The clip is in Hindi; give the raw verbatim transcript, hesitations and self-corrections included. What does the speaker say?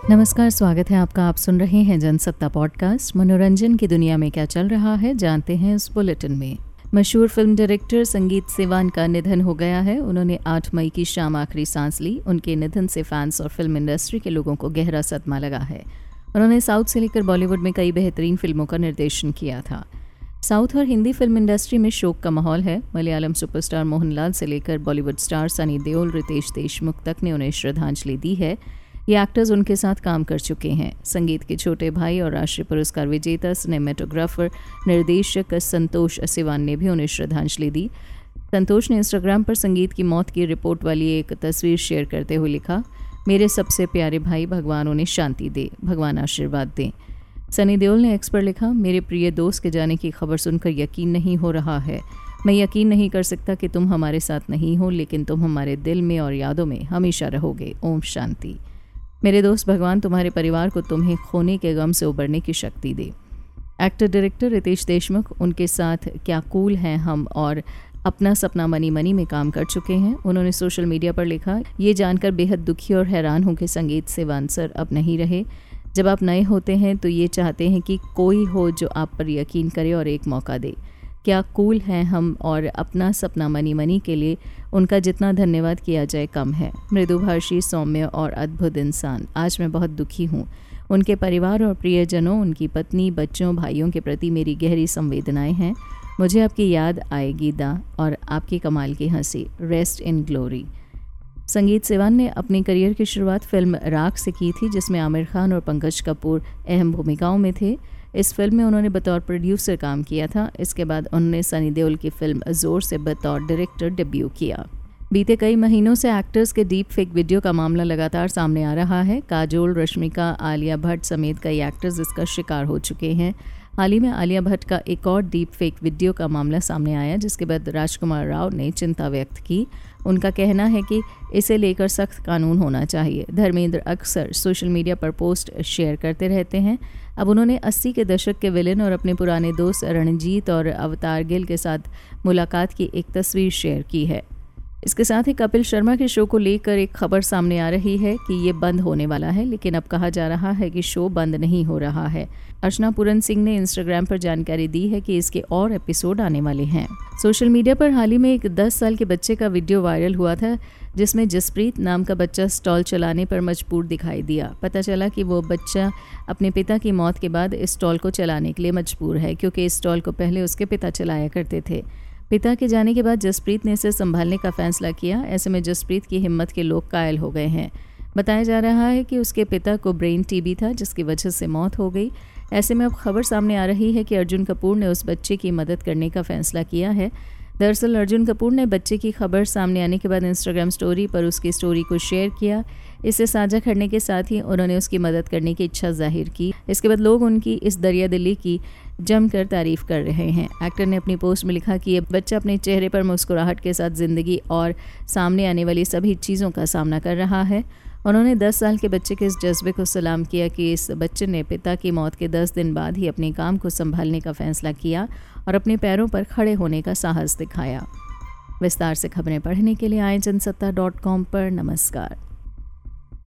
नमस्कार, स्वागत है आपका। आप सुन रहे हैं जनसत्ता पॉडकास्ट। मनोरंजन की दुनिया में क्या चल रहा है जानते हैं इस बुलेटिन में। मशहूर फिल्म डायरेक्टर संगीत सिवान का निधन हो गया है। उन्होंने आठ मई की शाम आखिरी सांस ली। उनके निधन से फैंस और फिल्म इंडस्ट्री के लोगों को गहरा सदमा लगा है। उन्होंने साउथ से लेकर बॉलीवुड में कई बेहतरीन फिल्मों का निर्देशन किया था। साउथ और हिंदी फिल्म इंडस्ट्री में शोक का माहौल है। मलयालम सुपरस्टार मोहनलाल से लेकर बॉलीवुड स्टार सनी देओल, रितेश देशमुख तक ने उन्हें श्रद्धांजलि दी है। ये एक्टर्स उनके साथ काम कर चुके हैं। संगीत के छोटे भाई और राष्ट्रीय पुरस्कार विजेता सिनेमेटोग्राफर निर्देशक संतोष सिवान ने भी उन्हें श्रद्धांजलि दी। संतोष ने इंस्टाग्राम पर संगीत की मौत की रिपोर्ट वाली एक तस्वीर शेयर करते हुए लिखा, मेरे सबसे प्यारे भाई, भगवान उन्हें शांति दे, भगवान आशीर्वाद दें। सनी देओल ने एक्स पर लिखा, मेरे प्रिय दोस्त के जाने की खबर सुनकर यकीन नहीं हो रहा है। मैं यकीन नहीं कर सकता कि तुम हमारे साथ नहीं हो, लेकिन तुम हमारे दिल में और यादों में हमेशा रहोगे। ओम शांति। मेरे दोस्त, भगवान तुम्हारे परिवार को तुम्हें खोने के गम से उबरने की शक्ति दे। एक्टर डायरेक्टर रितेश देशमुख, उनके साथ क्या कूल हैं हम और अपना सपना मनी मनी में काम कर चुके हैं। उन्होंने सोशल मीडिया पर लिखा, ये जानकर बेहद दुखी और हैरान हूँ कि संगीत सिवान सर अब नहीं रहे। जब आप नए होते हैं तो ये चाहते हैं कि कोई हो जो आप पर यकीन करे और एक मौका दे। क्या कूल हैं हम और अपना सपना मनी मनी के लिए उनका जितना धन्यवाद किया जाए कम है। मृदुभाषी, सौम्य और अद्भुत इंसान। आज मैं बहुत दुखी हूँ। उनके परिवार और प्रियजनों, उनकी पत्नी, बच्चों, भाइयों के प्रति मेरी गहरी संवेदनाएं हैं। मुझे आपकी याद आएगी दा और आपकी कमाल की हंसी। Rest in glory. Sangeeth Sivan ने अपने करियर की शुरुआत फिल्म राख से की थी, जिसमें आमिर खान और पंकज कपूर अहम भूमिकाओं में थे। इस फिल्म में उन्होंने बतौर प्रोड्यूसर काम किया था। इसके बाद उन्होंने सनी देओल की फिल्म जोर से बतौर डायरेक्टर डेब्यू किया। बीते कई महीनों से एक्टर्स के डीप फेक वीडियो का मामला लगातार सामने आ रहा है। काजोल, रश्मिका, आलिया भट्ट समेत कई एक्टर्स इसका शिकार हो चुके हैं। हाल ही में आलिया भट्ट का एक और डीप फेक वीडियो का मामला सामने आया, जिसके बाद राजकुमार राव ने चिंता व्यक्त की। उनका कहना है कि इसे लेकर सख्त कानून होना चाहिए। धर्मेंद्र अक्सर सोशल मीडिया पर पोस्ट शेयर करते रहते हैं। अब उन्होंने अस्सी के दशक के विलेन और अपने पुराने दोस्त रणजीत और अवतार गिल के साथ मुलाकात की एक तस्वीर शेयर की है। इसके साथ ही कपिल शर्मा के शो को लेकर एक खबर सामने आ रही है कि ये बंद होने वाला है, लेकिन अब कहा जा रहा है कि शो बंद नहीं हो रहा है। अर्चना पूरन सिंह ने इंस्टाग्राम पर जानकारी दी है कि इसके और एपिसोड आने वाले हैं। सोशल मीडिया पर हाल ही में एक दस साल के बच्चे का वीडियो वायरल हुआ था, जिसमें जसप्रीत नाम का बच्चा स्टॉल चलाने पर मजबूर दिखाई दिया। पता चला कि वो बच्चा अपने पिता की मौत के बाद इस स्टॉल को चलाने के लिए मजबूर है, क्योंकि इस स्टॉल को पहले उसके पिता चलाया करते थे। पिता के जाने के बाद जसप्रीत ने इसे संभालने का फैसला किया। ऐसे में जसप्रीत की हिम्मत के लोग कायल हो गए हैं। बताया जा रहा है कि उसके पिता को ब्रेन टीबी था, जिसकी वजह से मौत हो गई। ऐसे में अब खबर सामने आ रही है कि अर्जुन कपूर ने उस बच्चे की मदद करने का फैसला किया है। दरअसल अर्जुन कपूर ने बच्चे की खबर सामने आने के बाद इंस्टाग्राम स्टोरी पर उसकी स्टोरी को शेयर किया। इसे साझा करने के साथ ही उन्होंने उसकी मदद करने की इच्छा जाहिर की। इसके बाद लोग उनकी इस दरियादिली की जमकर तारीफ कर रहे हैं। एक्टर ने अपनी पोस्ट में लिखा कि ये बच्चा अपने चेहरे पर मुस्कुराहट के साथ ज़िंदगी और सामने आने वाली सभी चीज़ों का सामना कर रहा है। उन्होंने दस साल के बच्चे के इस जज्बे को सलाम किया कि इस बच्चे ने पिता की मौत के दस दिन बाद ही अपने काम को संभालने का फैसला किया और अपने पैरों पर खड़े होने का साहस दिखाया। विस्तार से खबरें पढ़ने के लिए आए जनसत्ता डॉट कॉम पर। नमस्कार।